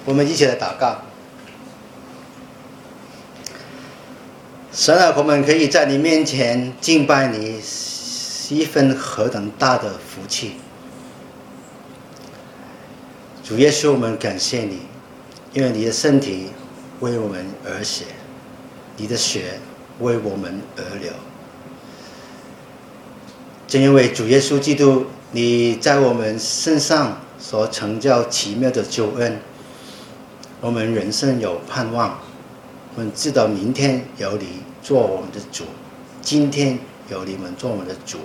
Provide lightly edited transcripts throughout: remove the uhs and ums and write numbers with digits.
我们一起来祷告。神啊，我们可以在你面前敬拜你，是一份何等大的福气。主耶稣，我们感谢你，因为你的身体为我们而血，你的血为我们而流。正因为主耶稣基督，你在我们身上所成就奇妙的救恩，我们人生有盼望。我们知道明天有你做我们的主，今天有你们做我们的主。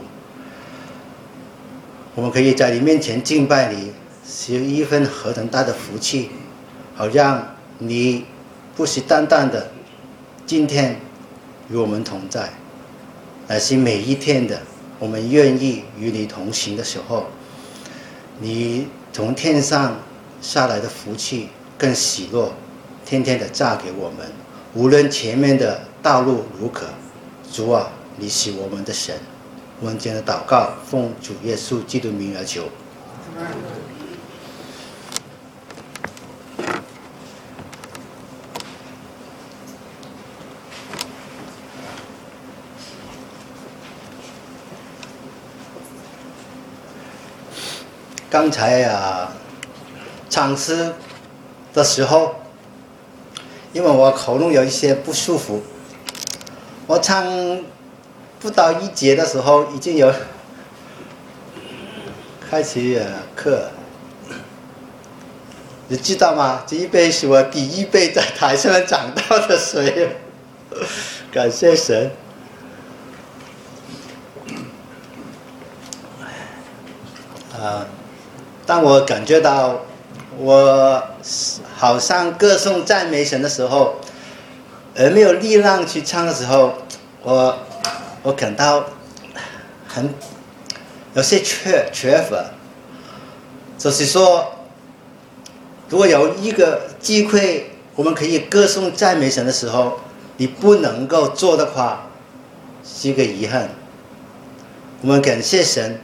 我们可以在你面前敬拜你，是一份何等大的福气，好让你不是单单的今天与我们同在，乃是每一天的我们愿意与你同行的时候，你从天上下来的福气更喜乐，天天的赐给我们。无论前面的道路如何，主啊，你是我们的神。我们今天的祷告，奉主耶稣基督名而求。刚才唱诗的时候，因为我喉咙有一些不舒服，我唱不到一节的时候已经有开始咳。你知道吗？这一杯是我第一杯在台上长到的水，感谢神。当我感觉到我好像歌颂赞美神的时候，而没有力量去唱的时候，我感到很有些缺乏。就是说，如果有一个机会我们可以歌颂赞美神的时候，你不能够做的话，是一个遗憾。我们感谢神。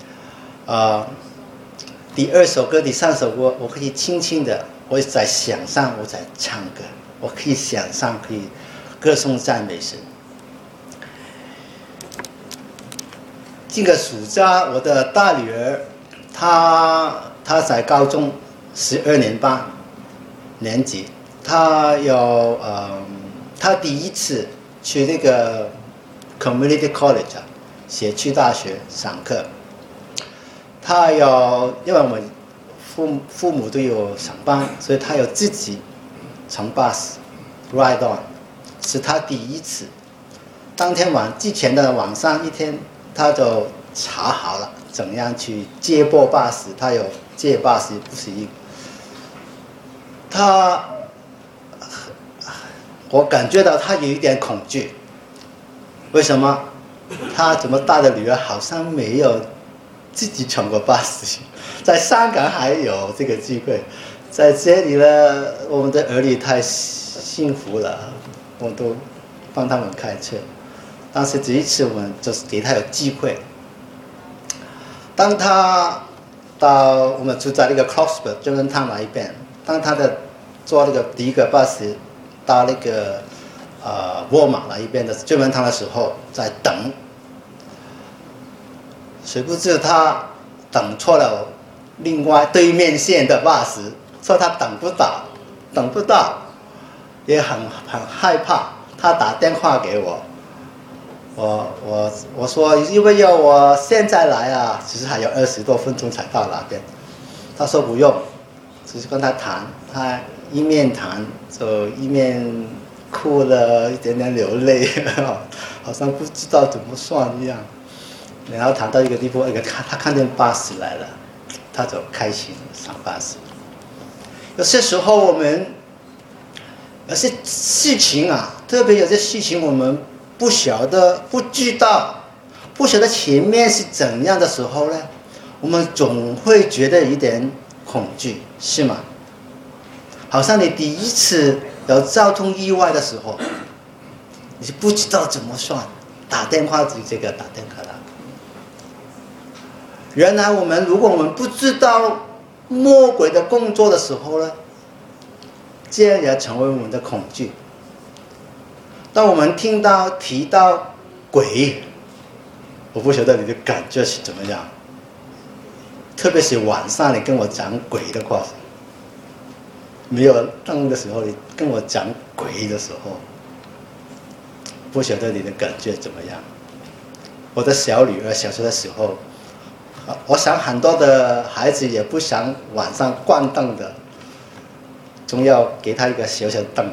第二首歌、第三首歌，我可以轻轻的，我在想象我在唱歌，我可以想象可以歌颂赞美神。这个暑假，我的大女儿，她在高中12年级，她第一次去那个 community college 社区大学上课。他因为我们父母都有上班，所以他有自己乘巴士 ride on， 是他第一次。当天之前的晚上一天，他就查好了怎样去接驳巴士，他有接巴士不是一个。我感觉到他有一点恐惧，为什么？他这么大的女儿好像没有自己乘过巴士，在香港还有这个机会，在这里呢，我们的儿女太幸福了，我都帮他们开车。但是这一次我们就是给他有机会。当他到我们住在那个 Crossburn 中文堂那一边，当他坐那个第一个巴士到那个沃马那一边的中文堂的时候，在等。谁不知他等错了另外对面线的巴士，说他等不到，也很害怕。他打电话给我，我说因为要我现在来啊，其实还有20多分钟才到那边。他说不用，只是跟他谈，他一面谈就一面哭了，一点点流泪，好像不知道怎么算一样。然后谈到一个地步，他看见巴士来了，他就开心上巴士。有些时候我们有些事情特别有些事情我们不晓得、不知道、不晓得前面是怎样的时候呢，我们总会觉得有点恐惧，是吗？好像你第一次有交通意外的时候，你不知道怎么算，打电话这个打电话那个。原来如果我们不知道魔鬼的工作的时候呢， 这样也成为我们的恐惧。当我们提到鬼，我不晓得你的感觉是怎么样，特别是晚上你跟我讲鬼的话，没有灯的时候，你跟我讲鬼的时候，不晓得你的感觉怎么样。我的小女儿小学的时候，我想很多的孩子也不想晚上关灯的，总要给他一个小小的灯。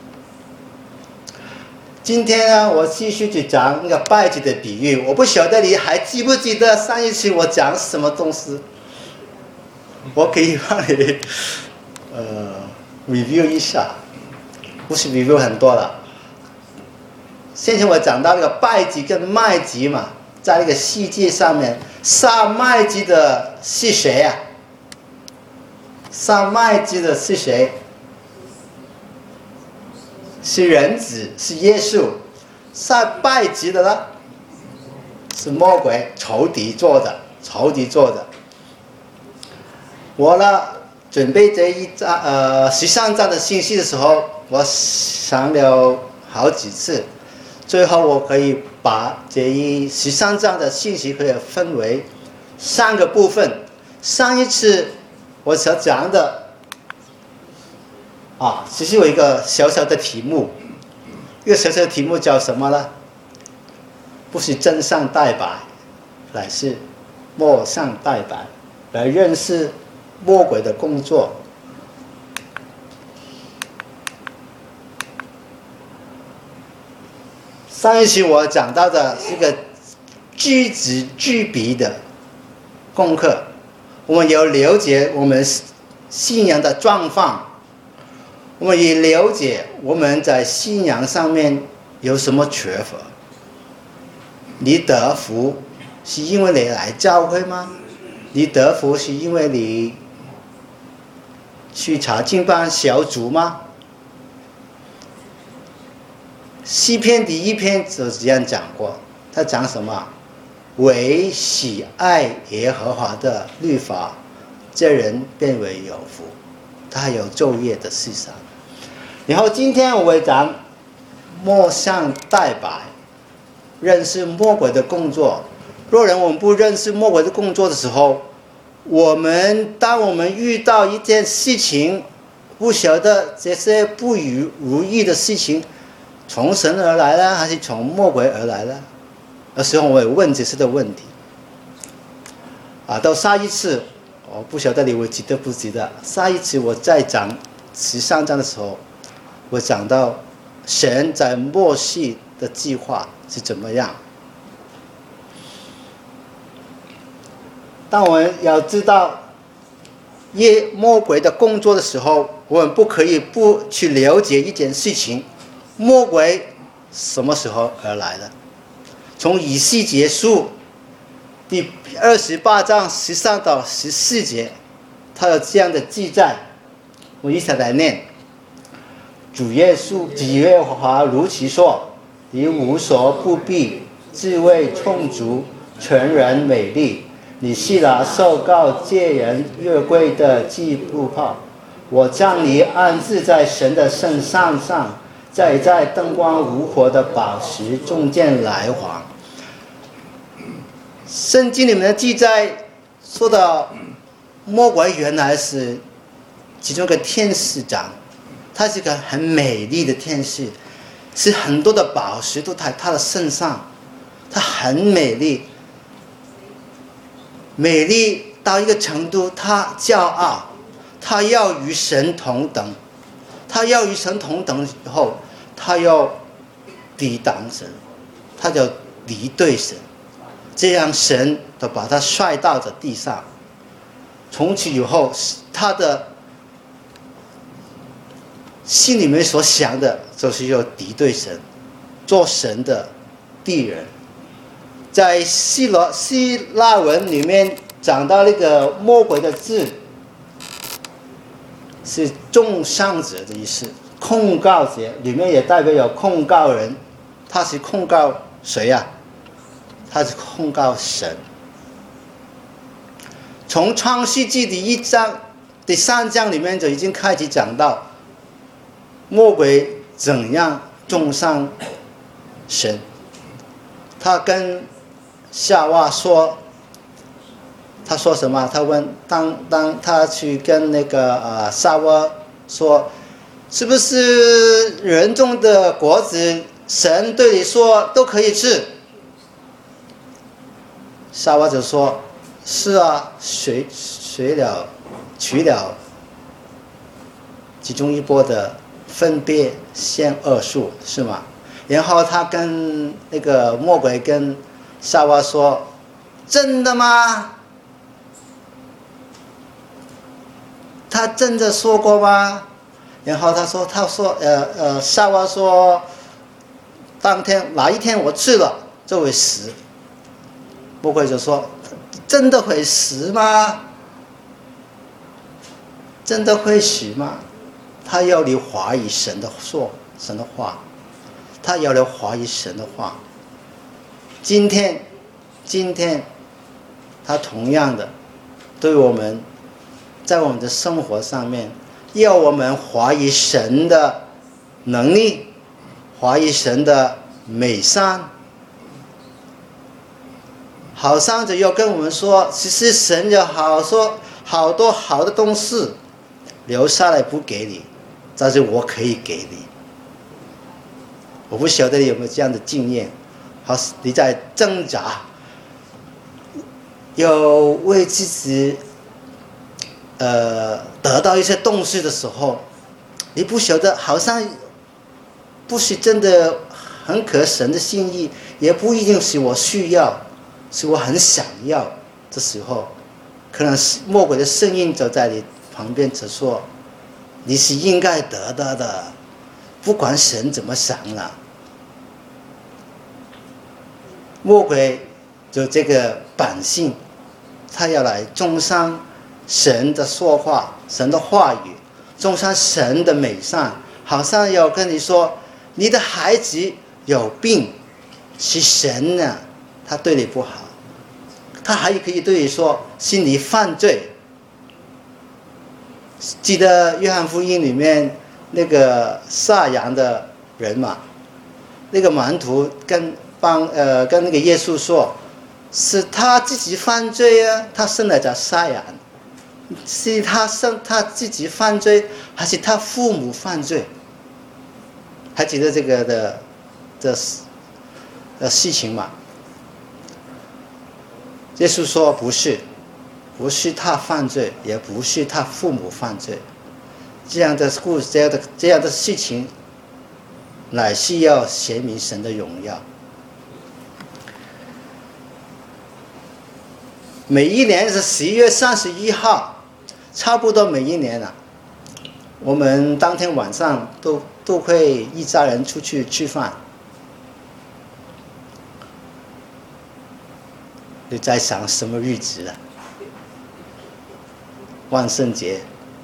今天呢，我继续去讲那个拜祭的比喻。我不晓得你还记不记得上一期我讲什么东西？我可以帮你review 一下，不是 review 很多了。先前我讲到那个拜祭跟麦祭嘛，在那个世界上面，杀麦祭的是谁啊？杀麦祭的是谁？是人子，是耶稣。杀拜祭的呢，是魔鬼，仇敌做的。我呢，准备这一章13章的信息的时候，我想了好几次，最后我可以把这13章的信息可以分为3个部分。上一次我所讲的其实有一个小小的题目，一个小小的题目叫什么呢？不是真相代白，乃是末相代白，来认识魔鬼的工作。上一期我讲到的是一个句子句笔的功课，我们有了解我们信仰的状况，我们也了解我们在信仰上面有什么缺乏。你得福是因为你来教会吗？你得福是因为你去查经班小组吗？诗篇第1篇就这样讲过，他讲什么？唯喜爱耶和华的律法，这人变为有福，他有昼夜的思想。然后今天我会讲末相代白，认识魔鬼的工作。若然我们不认识魔鬼的工作的时候，当我们遇到一件事情，不晓得这些不如意的事情从神而来呢，还是从魔鬼而来呢？有时候我也问这些的问题。到下一次，我不晓得你会记得不记得，下一次我再讲13章的时候，我讲到神在末世的计划是怎么样。当我们要知道魔鬼的工作的时候，我们不可以不去了解一件事情：魔鬼什么时候而来的？从以西结书第28章13到14节，他有这样的记载，我一起来念。主耶和华如其说：你无所不必，智慧充足，全然美丽。你是那受告借人约柜的祭布炮，我将你安置在神的圣山上，在灯光如火的宝石中间来往。圣经里面的记载说到，魔鬼原来是其中一个天使长，他是一个很美丽的天使，是很多的宝石都在他的身上，他很美丽。美丽到一个程度，他骄傲，他要与神同等，他要与神同等以后，他要抵挡神，他就敌对神，这样神就把他摔到了地上。从此以后，他的心里面所想的就是要敌对神，做神的敌人。在希腊文里面讲到那个魔鬼的字是中伤者的意思，控告者里面也代表有控告人，他是控告谁呀？他是控告神。从创世纪第3章里面就已经开始讲到， 魔鬼怎样中伤神？他跟夏娃说，他说什么？他问，当他去跟那个夏娃说，是不是人种的果子，神对你说都可以吃？夏娃就说，是啊，取了其中一波的分别善恶树，是吗？然后他跟那个魔鬼跟夏娃说，真的吗？他真的说过吗？然后夏娃说，当天哪一天我吃了就会死。魔鬼就说，真的会死吗？真的会死吗？他要你怀疑神的话，他要你怀疑神的话。今天他同样的对我们，在我们的生活上面，要我们怀疑神的能力，怀疑神的美善，好像就要跟我们说，其实神有好多好的东西留下来不给你，但是我可以给你。我不晓得你有没有这样的经验，好，你在挣扎，有为自己得到一些东西的时候，你不晓得，好像不是真的很合神的心意，也不一定是我需要，是我很想要的时候，可能是魔鬼的声音就在你旁边就说，你是应该得到的，不管神怎么想了。魔鬼就这个本性，他要来中伤神的说话，神的话语，中伤神的美善，好像要跟你说，你的孩子有病，是神呢，他对你不好。他还可以对你说，是你犯罪。记得约翰福音里面那个撒羊的人嘛，那个门徒跟那个耶稣说，是他自己犯罪啊，他生来在撒羊，是他自己犯罪，还是他父母犯罪？还记得这个的事情吗？耶稣说不是他犯罪，也不是他父母犯罪，这样的故事，这样的事情，乃是要显明神的荣耀。每一年是11月31号，差不多每一年啊，我们当天晚上都会一家人出去吃饭。你在想什么日子啊？万圣节。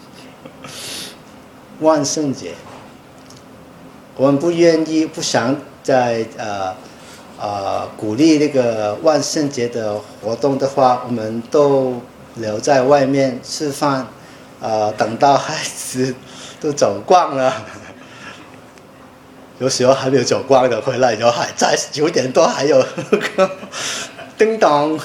万圣节，我们不想在鼓励那个万圣节的活动的话，我们都留在外面吃饭，等到孩子都走光了，有时候还没有走光的回来以后，还在9点多还有叮当。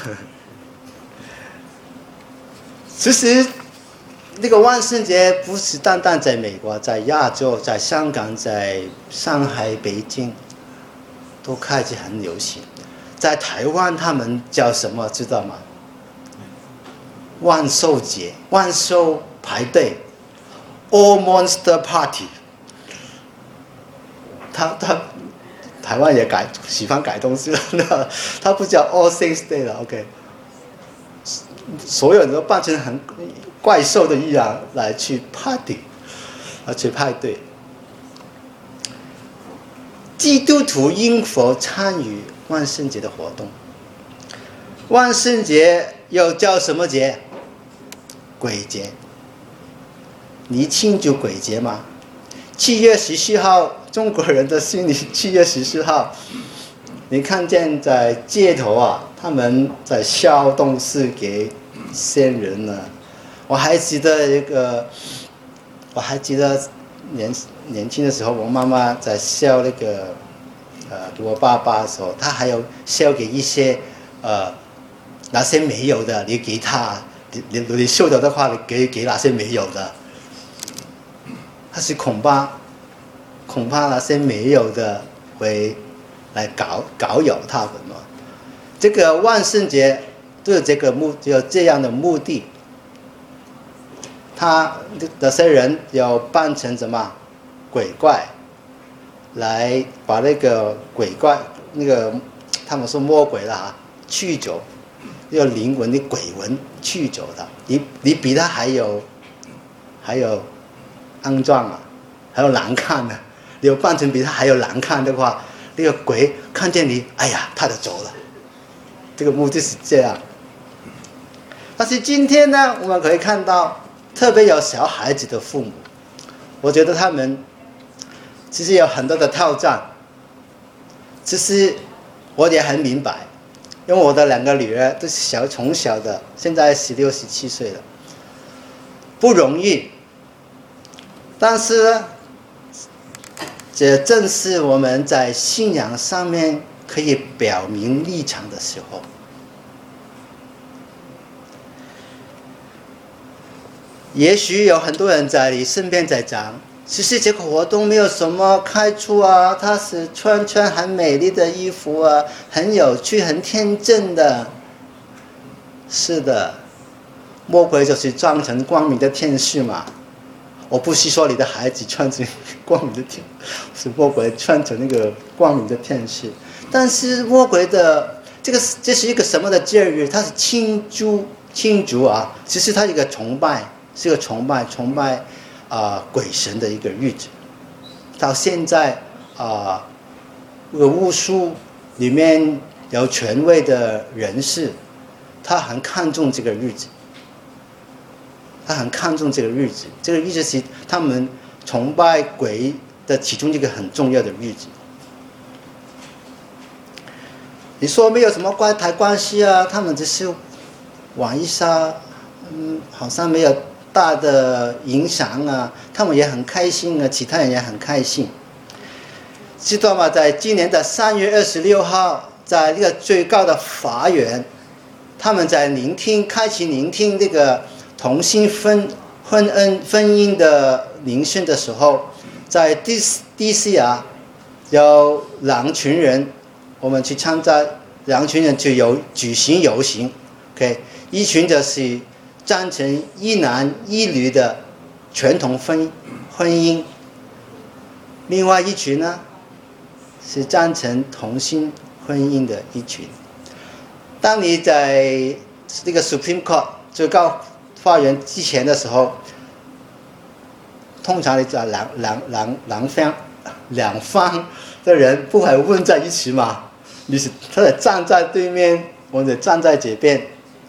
其实那个万圣节不是单单在美国，在亚洲，在香港，在上海、北京都开始很流行。在台湾他们叫什么知道吗？万寿节，万寿排队 ，All Monster Party。台湾也喜欢改东西了，他不叫 All Saints Day 了 ，OK。所有人都扮成很怪兽的一样来去 party， 去派对。基督徒应否参与万圣节的活动？万圣节又叫什么节？鬼节。你庆祝鬼节吗？7月14号，中国人的心里7月14号，你看见在街头啊，他们在烧东西给先人呢。我还记得年轻的时候，我妈妈在孝那个给我爸爸的时候，她还有孝给一些那些没有的，你给他，你孝道的话，你给那些没有的，他是恐怕那些没有的会来搞扰他们嘛。这个万圣节就有这样的目的。他那些人要扮成什么鬼怪，来把那个鬼怪他们说魔鬼啦去走，要灵魂的鬼魂去走的。你比他还有肮脏啊，还有难看呢。你要扮成比他还有难看的话，那个鬼看见你，哎呀，他就走了。这个目的是这样。但是今天呢，我们可以看到，特别有小孩子的父母，我觉得他们其实有很多的挑战。其实我也很明白，因为我的2个女儿都是从小的，现在16、17岁了，不容易。但是呢，这正是我们在信仰上面可以表明立场的时候。也许有很多人在你身边在讲，其实这个活动没有什么开处啊，他是穿很美丽的衣服啊，很有趣很天真的。是的，魔鬼就是装成光明的天使嘛。我不是说你的孩子穿成光明的天使，是魔鬼穿成那个光明的天使。但是魔鬼的这是一个什么的节日？它是庆祝啊，其实它是一个崇拜鬼神的一个日子。到现在巫术里面有权威的人士，他很看重这个日子。这个日子是他们崇拜鬼的其中一个很重要的日子。你说没有什么关系啊，他们只是玩一下，好像没有大的影响啊，他们也很开心啊，其他人也很开心。知道吗？在今年的3月26号，在那个最高的法院，他们在开启聆听这个同性婚姻的聆讯的时候，在 DC 啊，有2群人，我们去参加，2群人举行游行 ，OK， 一群就是赞成一男一女的传统婚姻，另外一群呢是赞成同性婚姻的一群。当你在这个 Supreme Court 最高法院之前的时候，通常你在两方的人不会混在一起嘛？他得站在对面，我得站在这边。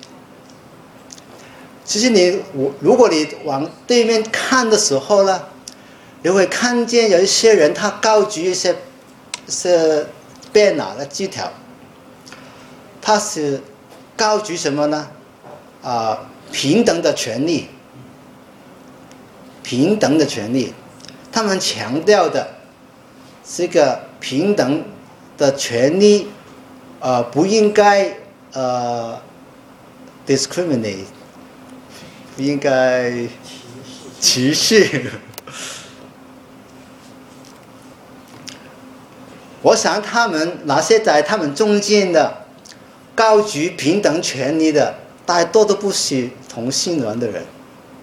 其实如果你往对面看的时候呢，你会看见有一些人他高举一些banner的字条，他是高举什么呢？平等的权利，他们强调的是个平等的权利，不应该discriminate， 不应该歧视。我想那些在他们中间的高举平等权利的，大多都不是同性恋的人，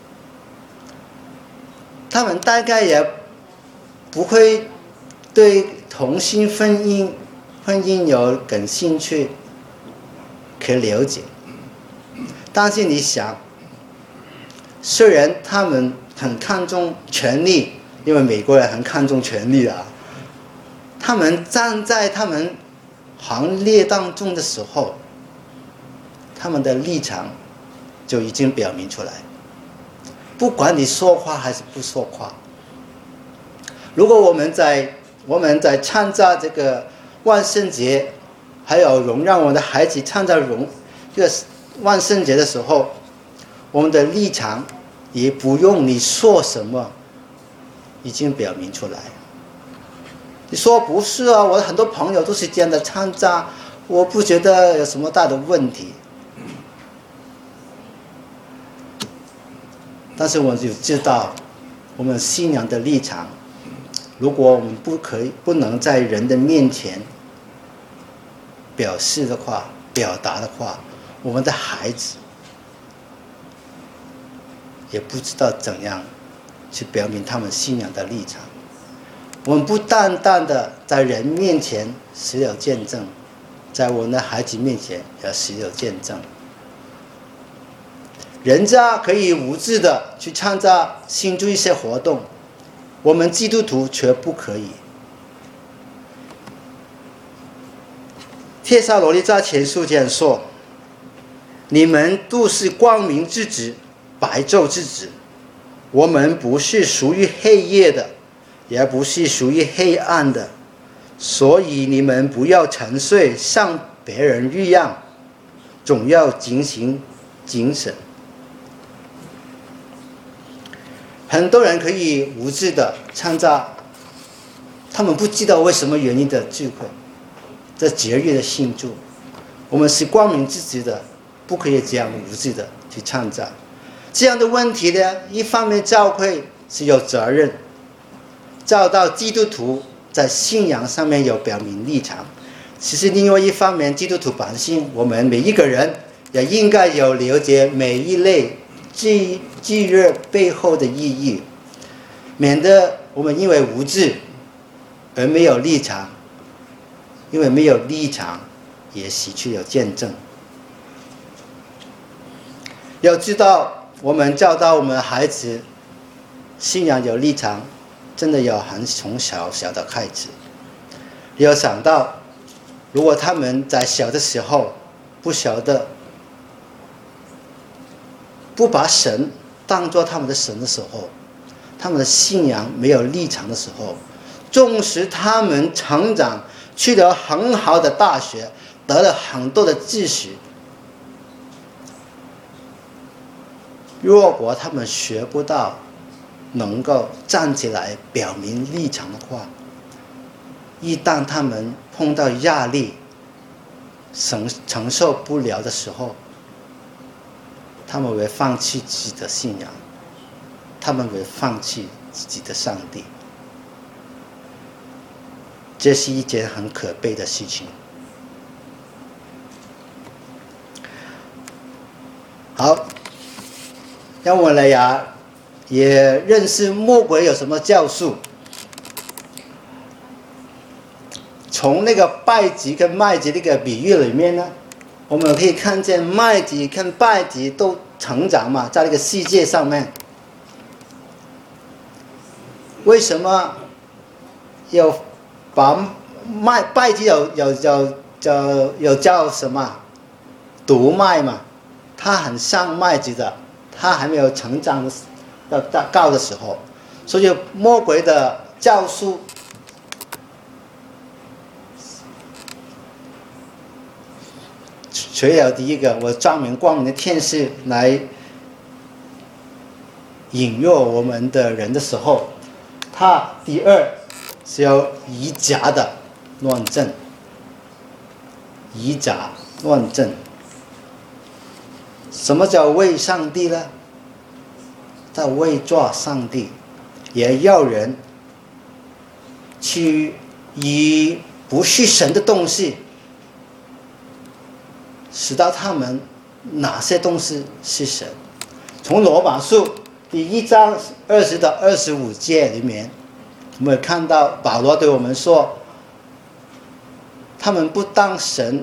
他们大概也不会对同性婚姻有感兴趣，可了解。但是你想，虽然他们很看重权利，因为美国人很看重权利啊，他们站在他们行列当中的时候，他们的立场就已经表明出来，不管你说话还是不说话。如果我们在参加这个万圣节，还有让我们的孩子参加这个万圣节的时候，我们的立场也不用你说什么， 已经表明出来。你说不是啊，我的很多朋友都是这样的参加，我不觉得有什么大的问题。但是我就知道，我们信仰的立场，如果我们不能在人的面前表示的话、表达的话，我们的孩子也不知道怎样去表明他们信仰的立场。我们不单单的在人面前时有见证，在我们的孩子面前也时有见证。人家可以无知的去参加庆祝一些活动，我们基督徒却不可以。帖撒罗尼迦前书这样说：你们都是光明之子，白昼之子，我们不是属于黑夜的，也不是属于黑暗的，所以你们不要沉睡，像别人一样，总要警醒精神。很多人可以无知的参加他们不知道为什么原因的聚会，这节日的庆祝。我们是光明之子的，不可以这样无知的去参加。这样的问题呢，一方面教会是有责任教导基督徒在信仰上面有表明立场，其实另外一方面，基督徒百姓我们每一个人也应该有了解每一类忌日背后的意义，免得我们因为无知而没有立场，因为没有立场也失去了见证。要知道，我们教导我们孩子信仰有立场，真的要从小的开始。要想到，如果他们在小的时候不晓得，不把神当作他们的神的时候，他们的信仰没有立场的时候，纵使他们成长，去了很好的大学，得了很多的知识，如果他们学不到能够站起来表明立场的话，一旦他们碰到压力承受不了的时候，他们会放弃自己的信仰，他们会放弃自己的上帝。这是一件很可悲的事情。好，让我来也认识魔鬼有什么教术。从那个稗子跟麦子那个比喻里面呢，我们可以看见麦子跟稗子都成长嘛，在这个世界上面。为什么要把稗子有叫什么毒麦嘛？它很像麦子的，它还没有成长到高的时候，所以魔鬼的教术除了第一个，我专门光明的天使来引诱我们的人的时候，他第二是要以假的乱证，以假乱证。什么叫为上帝呢？他为做上帝，也要人去以不是神的东西，使到他们哪些东西是神。从罗马书第1章20到25节里面，我们看到保罗对我们说，他们不当神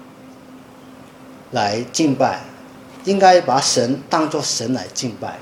来敬拜，应该把神当作神来敬拜。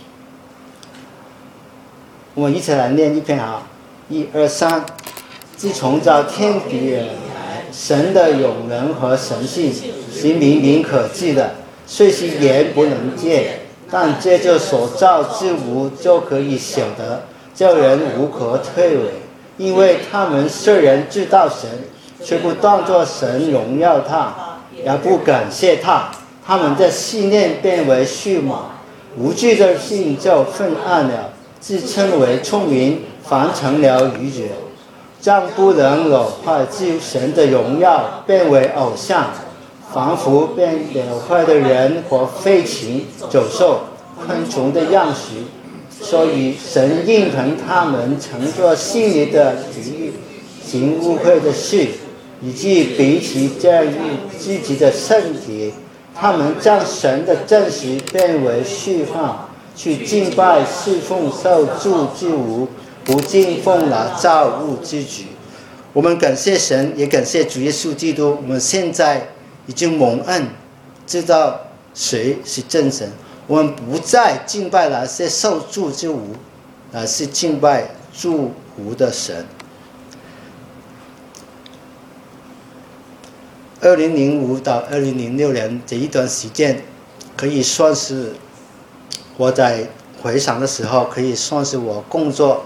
我们一起来念一篇1、2、3。自从造天地以来，神的永能和神性是明明可知的，虽是眼不能见，但借着所造之物就可以晓得，叫人无可推诿。因为他们虽然知道神，却不当作神荣耀他，也不感谢他，他们的信念变为虚妄，无知的心就昏暗了。 自称为聪明，反成了愚拙，将不能朽坏之神的荣耀变为偶像，仿佛变朽坏的人和飞禽、走兽、昆虫的样式。所以神认同他们乘着心里的局域行污秽的事，以及彼此占据自己的身体，他们将神的真实变为虚幻，去敬拜侍奉受造之物，不敬奉了造物之主。我们感谢神，也感谢主耶稣基督，我们现在已经蒙恩，知道谁是真神。我们不再敬拜那些受造之物，而是敬拜造物的神。2005到2006年这一段时间，可以算是我在回想的时候，可以算是我工作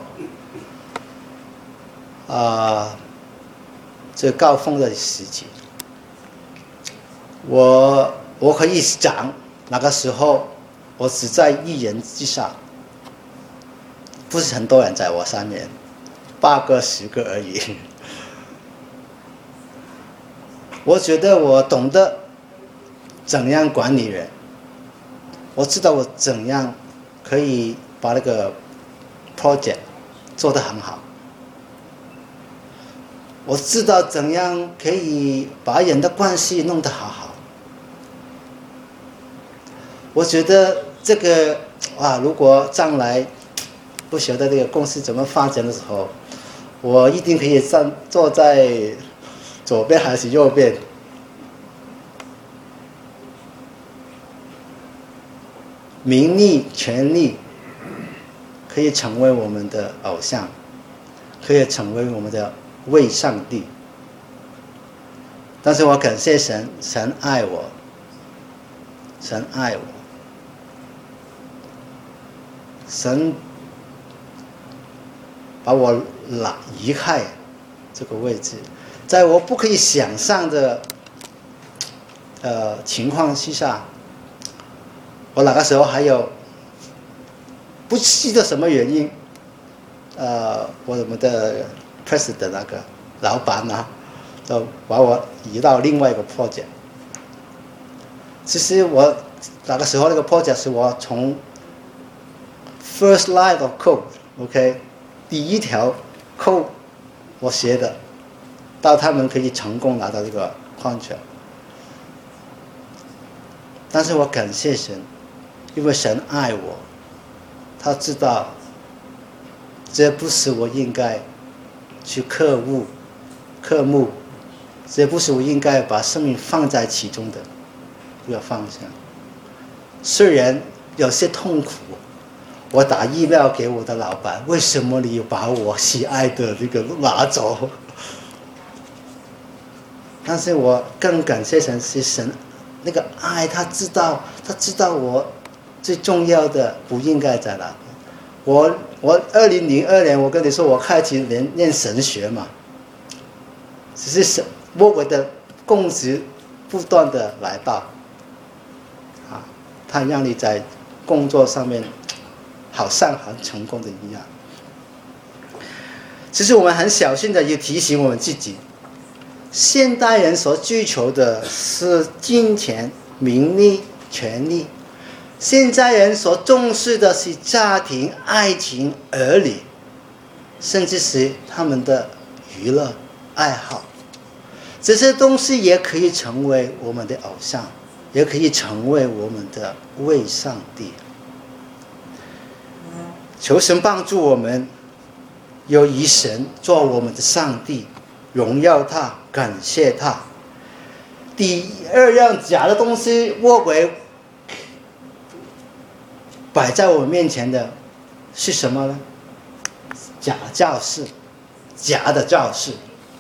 最高峰的时期。我可以讲那个时候我只在一人之下，不是很多人在我上面，8个10个而已。我觉得我懂得怎样管理人，我知道我怎样可以把那个 project 做得很好，我知道怎样可以把人的关系弄得好好。我觉得这个如果将来不晓得这个公司怎么发展的时候，我一定可以坐在左边还是右边。名利权利可以成为我们的偶像，可以成为我们的伪上帝。但是我感谢神，神爱我，神爱我，神把我移开这个位置，在我不可以想象的情况之下，我那个时候还有不记得什么原因，我们的 president 那个老板就把我移到另外一个 project。其实我那个时候那个 project 是我从 first line of code，OK， 第一条 code 我写的，到他们可以成功拿到这个 contract。但是我感谢神，因为神爱我，他知道这不是我应该去刻目，这不是我应该把生命放在其中的这个方向。虽然有些痛苦，我打email给我的老板，为什么你把我喜爱的这个拿走？但是我更感谢神，是神那个爱，他知道我最重要的不应该在哪边。我2002年我跟你说我开始念神学嘛，只是魔鬼的攻击不断的来到，他让你在工作上面好像很成功的一样。其实我们很小心的也提醒我们自己，现代人所追求的是金钱、名利、权利，现在人所重视的是家庭、爱情、儿女，甚至是他们的娱乐爱好。这些东西也可以成为我们的偶像，也可以成为我们的伪上帝。求神帮助我们，有以神做我们的上帝，荣耀他，感谢他。第二样假的东西，魔鬼摆在我们面前的是什么呢？假教师，假的教师。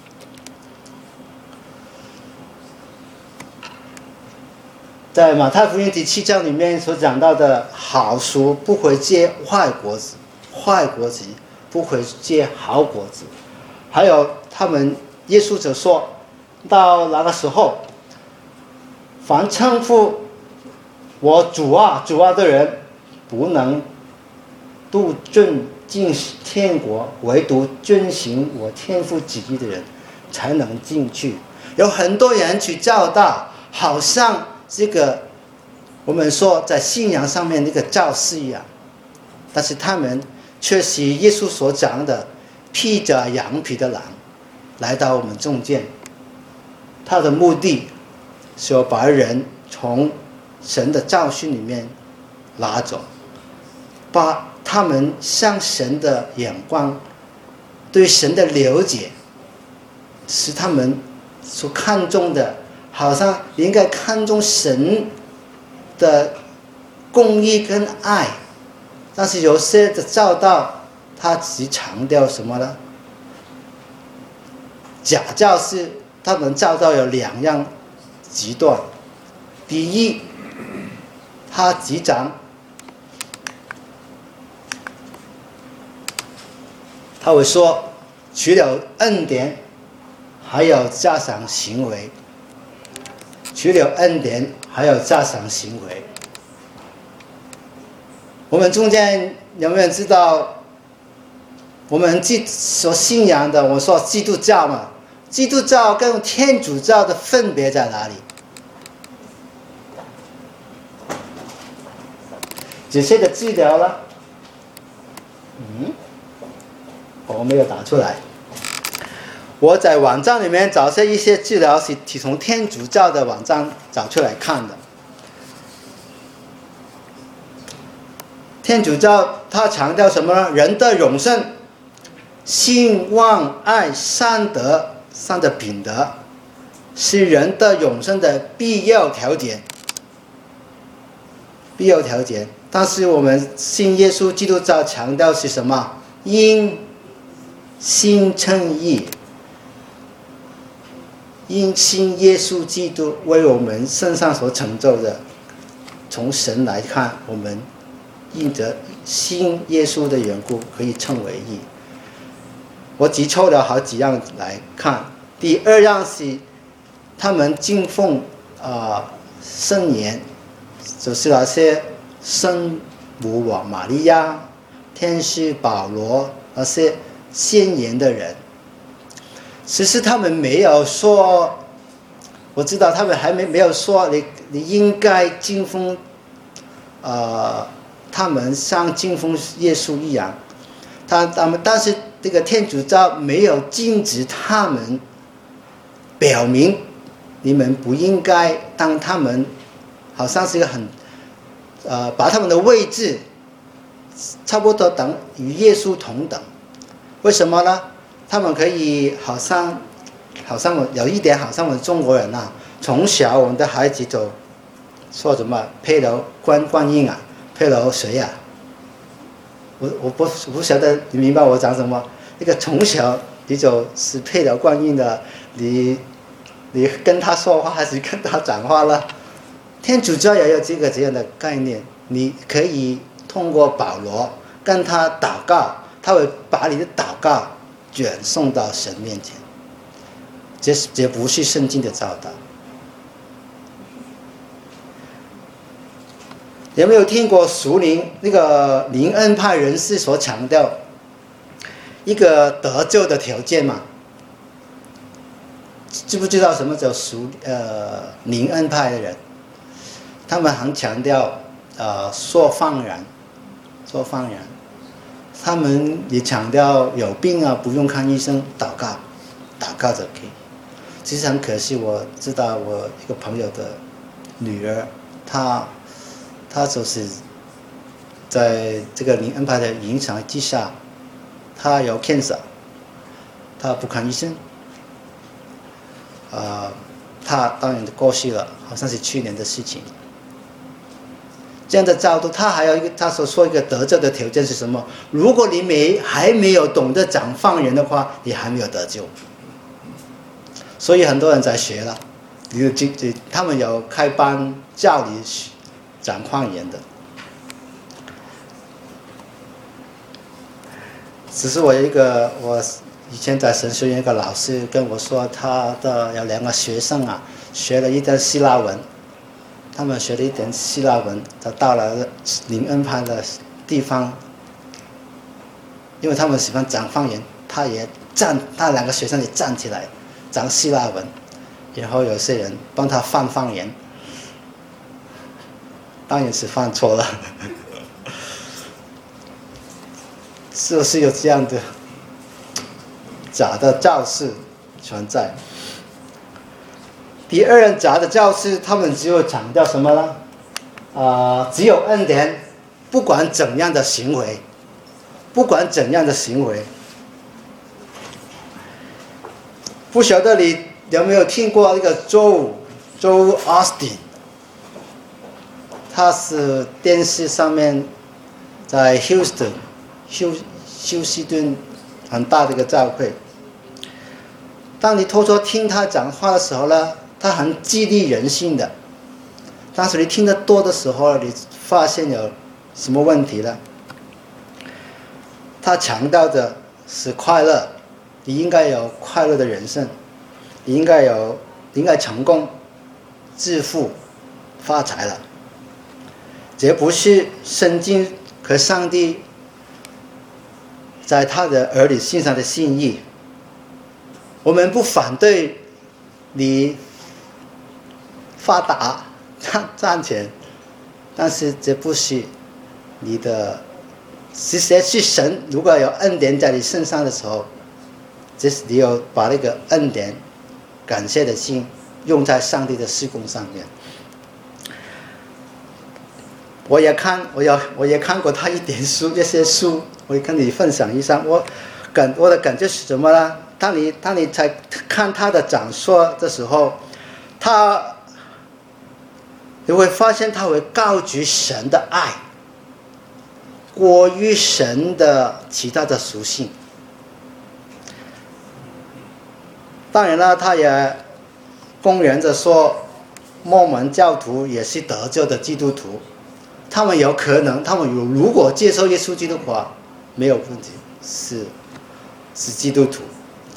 在马太福音第7章里面所讲到的，好树不会结坏果子，坏果子不会结好果子。还有耶稣就说，到那个时候，凡称呼我主啊主啊的人，不能都进天国，唯独遵行我天父旨意的人才能进去。有很多人去教导，好像这个我们说在信仰上面那个教师一样，但是他们却是耶稣所讲的披着羊皮的狼来到我们中间。他的目的是要把人从神的教训里面拉走，把他们向神的眼光，对神的了解，使他们所看重的好像应该看重神的公义跟爱。但是有些的教导他只强调什么呢？假教师他们教导有两样极端。第一，他主张他会说除了恩典还要加上行为，除了恩典还要加上行为。我们中间有没有知道我们所信仰的，我说基督教嘛，基督教跟天主教的分别在哪里？这些的治疗了，我没有打出来。我在网站里面找一些治疗是从天主教的网站找出来看的。天主教他强调什么呢？人的永生，信望爱善德的品德，是人的永生的必要条件。必要条件。但是我们信耶稣基督教强调是什么？因信称义，因信耶稣基督为我们身上所成就的，从神来看，我们因着信耶稣的缘故可以称为义。我只抽了好几样来看。第二样是他们敬奉圣言，就是那些圣母玛利亚、天使保罗，那些先言的人。其实他们没有说，我知道他们还没有说你应该敬奉他们像敬奉耶稣一样。但是这个天主教没有禁止他们，表明你们不应该当他们好像是一个很把他们的位置差不多等与耶稣同等。为什么呢？他们可以好像有一点好像我们中国人从小我们的孩子就说什么配了观音配了谁我不晓得你明白我讲什么。一个从小你就是配了观音的，你跟他说话还是跟他讲话了？天主教也有这样的概念，你可以通过保罗跟他祷告，他会把你的祷告转送到神面前。这不是圣经的教导。有没有听过属灵那个灵恩派人士所强调一个得救的条件嘛？知不知道什么叫灵恩派的人？他们很强调说方言，他们也强调有病不用看医生，祷告就可以。其实很可惜，我知道我一个朋友的女儿，她就是在这个灵恩派的影响之下，她有 cancer， 她不看医生，她当然过世了，好像是去年的事情。这样的角度，他还有一个他所说一个得救的条件是什么？如果你还没有懂得讲方言的话，你还没有得救。所以很多人在学了，他们有开班教你讲方言的。只是我以前在神学院一个老师跟我说，他的有2个学生学了一点希腊文。他们学了一点希腊文，他到了灵恩派的地方， 因为他们喜欢讲方言，他两个学生也站起来讲希腊文，然后有些人帮他放方言，当然是犯错了，就是有这样的假的教士存在。第二假的教士，他们只有强调什么呢？只有恩典，不管怎样的行为，不晓得你有没有听过一个Joel Austin？ 他是电视上面在 Houston 休斯顿很大的一个教会。当你偷偷听他讲话的时候呢，他很激励人心的。但是你听得多的时候，你发现有什么问题呢？他强调的是快乐，你应该有快乐的人生，你应该成功、致富、发财了。这不是圣经和上帝在他的儿女心上的心意。我们不反对你发达赚钱，但是这不是你的。其实是神如果有恩典在你身上的时候，这是你要把那个恩典感谢的心用在上帝的事工上面。我也看过他一些书，我也跟你分享一下。我的感觉是什么呢？当你在看他的讲说的时候，你会发现他会高举神的爱，过于神的其他的属性。当然了，他也公然的说，摩门教徒也是得救的基督徒。他们有可能，如果接受耶稣基督的话，没有问题，是基督徒。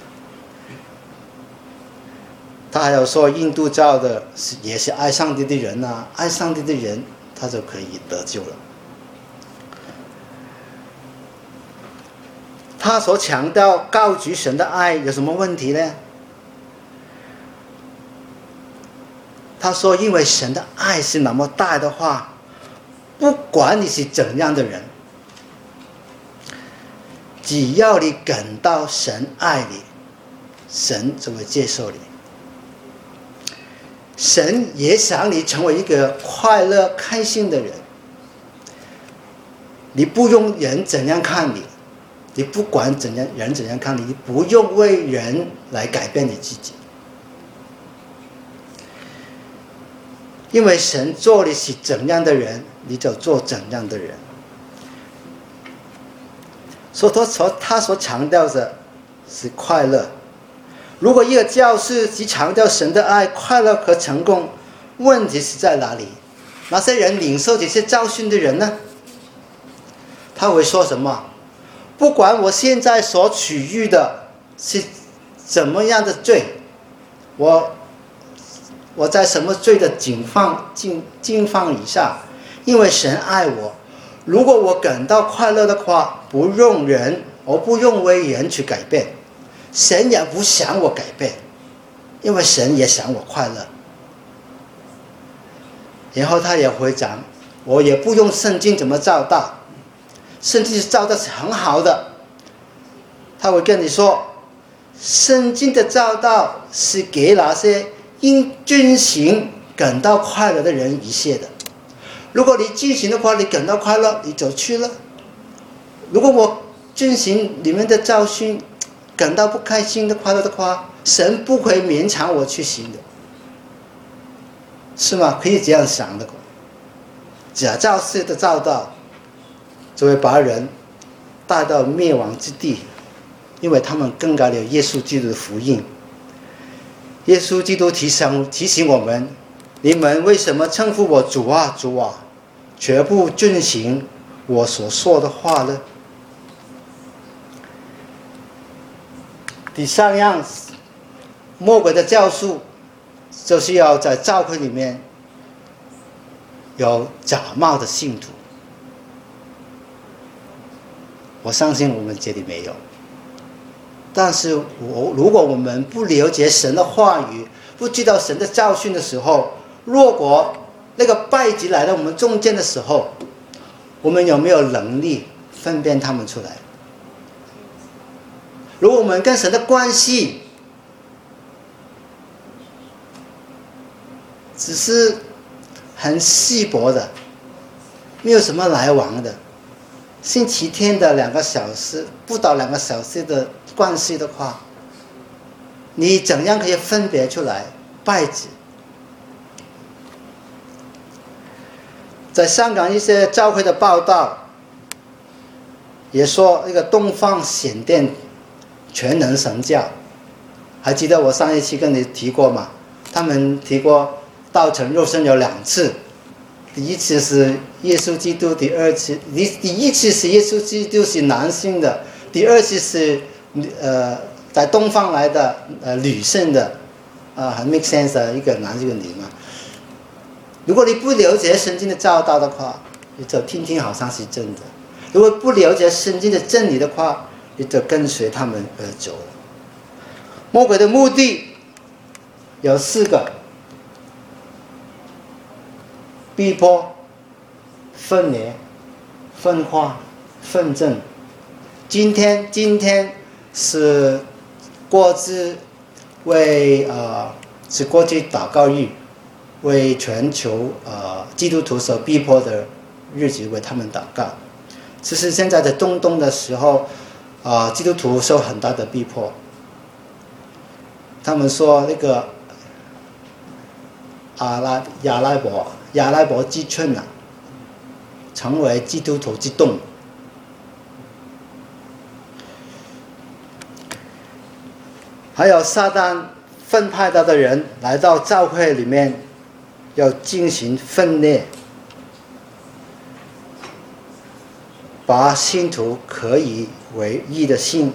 他还有说，印度教的也是爱上帝的人啊，爱上帝的人他就可以得救了。他所强调高举神的爱有什么问题呢？他说，因为神的爱是那么大的话，不管你是怎样的人，只要你感到神爱你，神就会接受你。神也想你成为一个快乐开心的人。你不用人怎样看你，你不管人怎样看你，你不用为人来改变你自己。因为神做你是怎样的人，你就做怎样的人。所以他所强调的是快乐。如果一个教师只强调神的爱、快乐和成功，问题是在哪里？那些人领受这些教训的人呢？他会说什么？不管我现在所处遇的是怎么样的罪，我在什么罪的境况以下，因为神爱我，如果我感到快乐的话，我不用为人去改变，神也不想我改变，因为神也想我快乐。然后他也会讲，我也不用圣经怎么教导，圣经教导是很好的。他会跟你说，圣经的教导是给那些因遵行感到快乐的人一些的。如果你遵行的话，你感到快乐，你就去了。如果我遵行你们的教训感到不开心的快乐的话，神不会勉强我去行的，是吗？可以这样想的。假教师的教导就会把人带到灭亡之地，因为他们更改了耶稣基督的福音。耶稣基督提醒我们，你们为什么称呼我主啊主啊，绝不遵行我所说的话呢？第三样，魔鬼的教术就是要在教会里面有假冒的信徒。 我相信我们这里没有。但是如果我们不了解神的话语，不知道神的教训的时候，如果那个败极来到我们中间的时候，我们有没有能力分辨他们出来？如果我们跟神的关系只是很稀薄的，没有什么来往的，星期天的2个小时不到2个小时的关系的话，你怎样可以分别出来败子？在香港一些教会的报道也说，那个东方显电全能神教，还记得我上一期跟你提过吗？他们提过道成肉身有2次，第一次是耶稣基督，第一次是耶稣基督是男性的，第二次是在东方来的女性的，很 make sense 的，一个男一个女嘛。如果你不了解圣经的教导的话，你就听听好像是真的；如果不了解圣经的真理的话，你就跟随他们而走了。魔鬼的目的有4个：逼迫、分裂、分化、纷争。今天是国际祷告日，为全球基督徒所逼迫的日子为他们祷告。其实现在在中东的时候，基督徒受很大的逼迫。他们说那个亚拉伯之春成为基督徒之洞。还有撒旦分派他的人来到教会里面，要进行分裂，把信徒可以为一的信，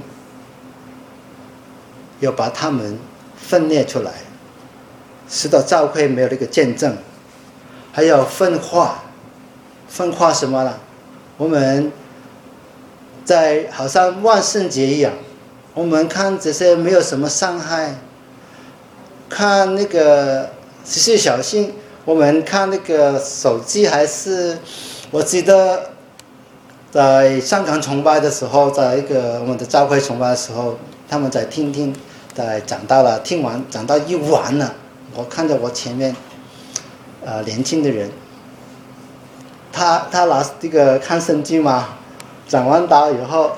要把他们分裂出来，使到教会没有那个见证。还有分化什么呢？我们在好像万圣节一样，我们看这些没有什么伤害，看那个14小星，我们看那个手机，还是我记得在香港崇拜的时候，在一个我们的教会崇拜的时候，他们在听在讲到了，听完讲到一晚了，我看着我前面年轻的人，他拿这个看圣经嘛，讲完道以后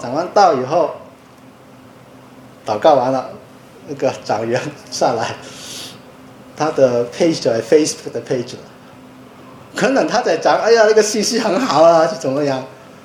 祷告完了，那个讲员下来，他的 page 在 Facebook 的 page 了，可能他在讲，哎呀，那个信息很好啊，就怎么样，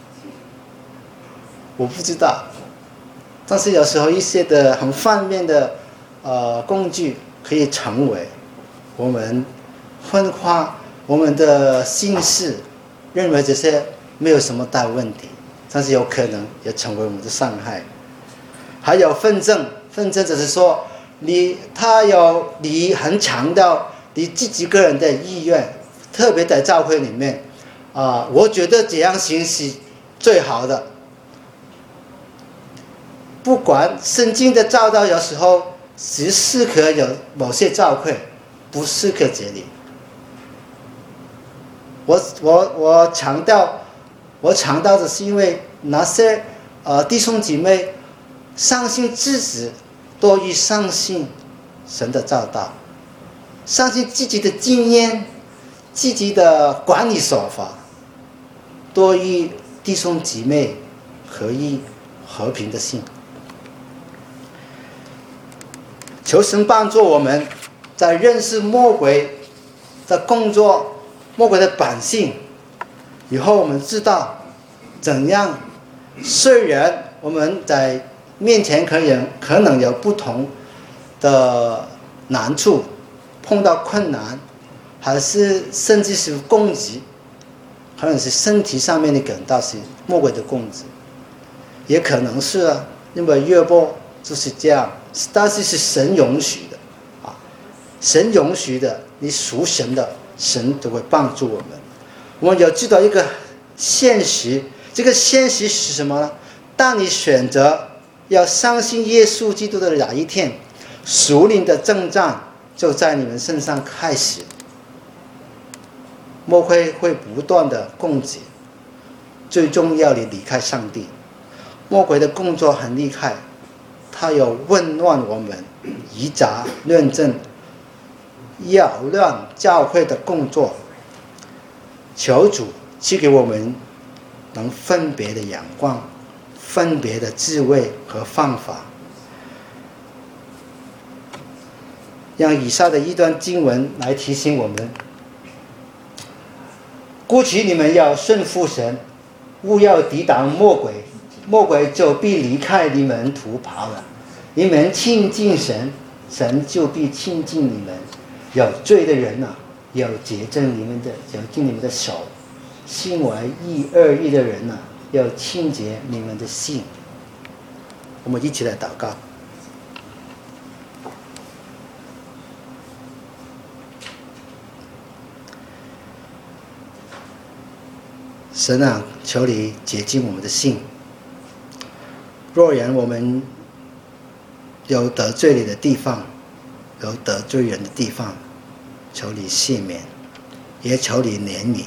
我不知道。但是有时候一些的很方便的工具可以成为我们分化我们的心事，认为这些没有什么大问题，但是有可能也成为我们的伤害。还有纷争只是说你很强调你自己个人的意愿，特别在教会里面我觉得这样行是最好的。不管圣经的教导有时候只适合有某些教会，不适合这里。我强调的是因为那些弟兄姐妹相信自己多于相信神的教导，相信自己的经验、自己的管理手法多于弟兄姐妹可以和平的信。求神帮助我们在认识魔鬼的工作、魔鬼的本性以后，我们知道怎样，虽然我们在面前可能有不同的难处，碰到困难，还是甚至是攻击，可能是身体上面的感到是魔鬼的攻击，也可能是因为约伯就是这样，但是是神允许的神允许的，你属神的，神都会帮助我们。我们要知道一个现实，这个现实是什么呢？ 当你选择要相信耶稣基督的哪一天，属灵的征战就在你们身上开始。魔鬼会不断的攻击，最终要你离开上帝。魔鬼的工作很厉害，他有混乱我们、以假乱真、扰乱教会的工作。求主赐给我们能分别的眼光、分别的智慧和方法，让以下的一段经文来提醒我们：故此你们要顺服神，勿要抵挡魔鬼，魔鬼就必离开你们逃跑了。你们亲近神，神就必亲近你们。有罪的人啊，要洁净你们的手；心怀恶意的人啊，要清洁你们的心。我们一起来祷告。神啊，求你洁净我们的心。若然我们有得罪你的地方，有得罪人的地方，求你赦免，也求你怜悯。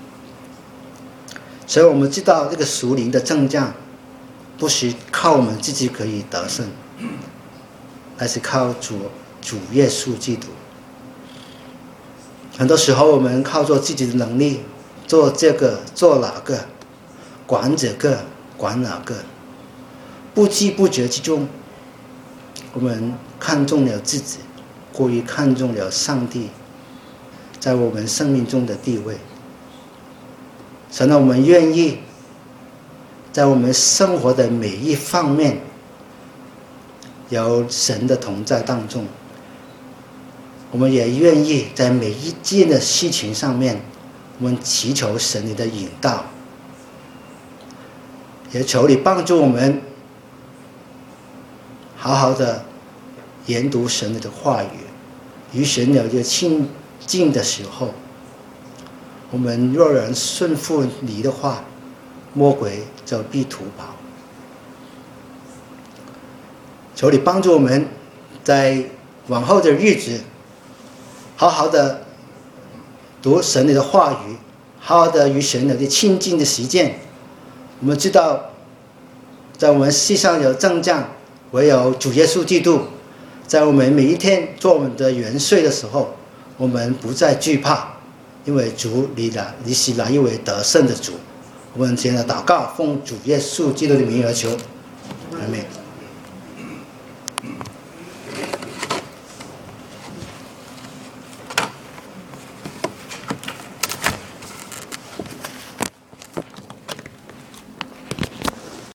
所以我们知道这个属灵的征战不是靠我们自己可以得胜，而是靠主耶稣基督。很多时候我们靠着自己的能力，做这个做那个，管这个管那个，不知不觉之中，我们看重了自己，过于看重了上帝在我们生命中的地位。神啊，我们愿意在我们生活的每一方面有神的同在当中，我们也愿意在每一件的事情上面，我们祈求神你的引导，也求你帮助我们好好的研读神的话语，与神有一个亲近的时候，我们若然顺服你的话，魔鬼就必逃跑。求你帮助我们在往后的日子好好的读神的话语，好好的与神的亲近的实践。我们知道在我们世上有征战，唯有主耶稣基督在我们每一天做我们的元帅的时候，我们不再惧怕，因为主你是那一位得胜的主。我们现在祷告，奉主耶稣基督的名而求，阿们。